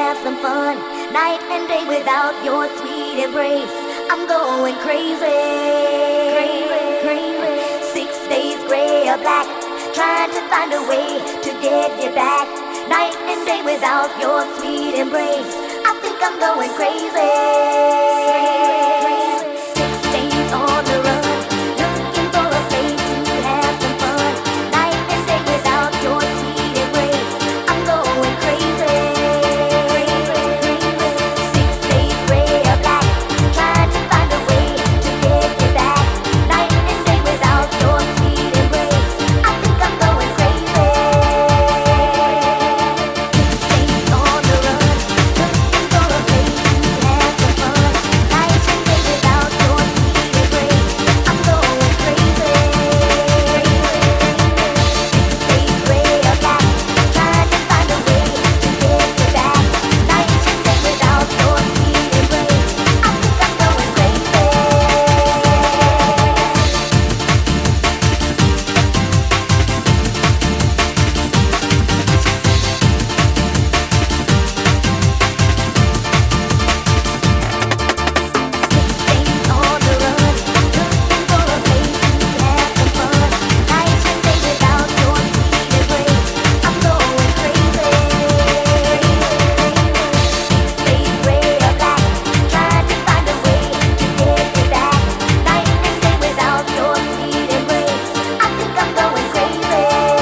have some fun. Night and day without your sweet embrace, I'm going crazy, crazy, crazy. 6 days gray or black, trying to find a way to get you back. Night and day without your sweet embrace, I think I'm going crazy. 6 days on the run, looking for a place to have some fun. Night and day without your sweet embrace, I'm going crazy. 6 days gray or black, trying to find a way to get you back. Night and day without your sweet embrace, I think I'm going crazy. 6 days on the run, looking for a place to have some fun. Night and day without your sweet embrace, I'm going crazy. 6 days gray or black, trying to find a way to get you back. Night and day without your sweet embrace, I think I'm going crazy. Days on the run, looking for a place to have some fun. Night and day without your sweet embrace, I'm going crazy. 6 days gray or black, trying to find a way to get you back. Night and day without your sweet embrace, I think I'm going crazy.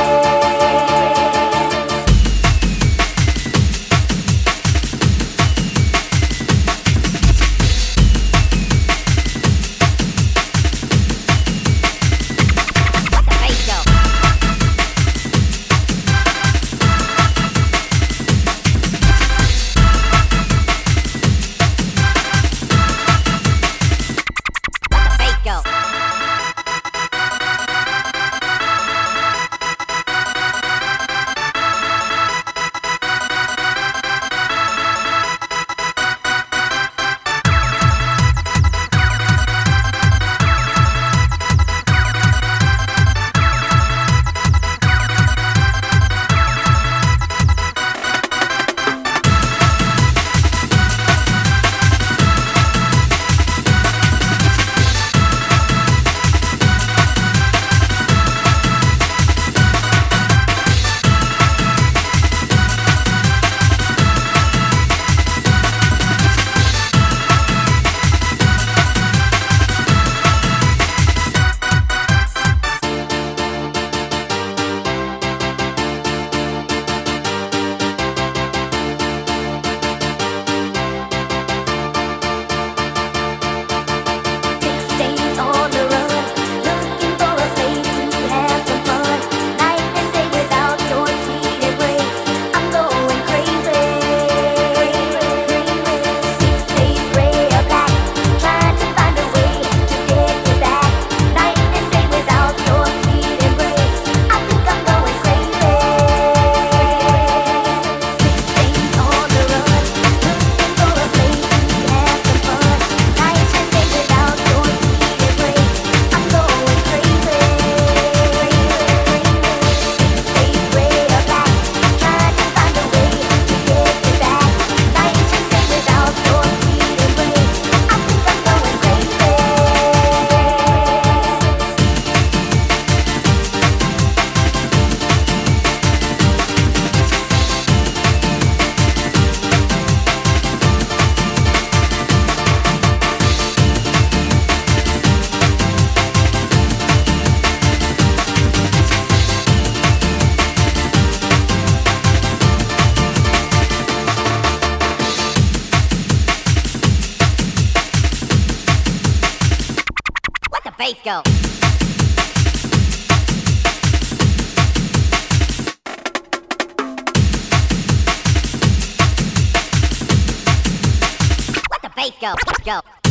Days on the run, looking for a place to have some fun. Night and day without your sweet embrace, I'm going crazy. 6 days gray or black, trying to find a way to get you back. Night and day without your sweet embrace, I think I'm going crazy. 6 days on the run, looking for a place to have some fun. Night and day without your sweet embrace, I'm going crazy. 6 days gray or black, trying to find a way to get you back. Night and day without your sweet embrace, I think I'm going crazy. Let the bass go. Let the bass go. Go.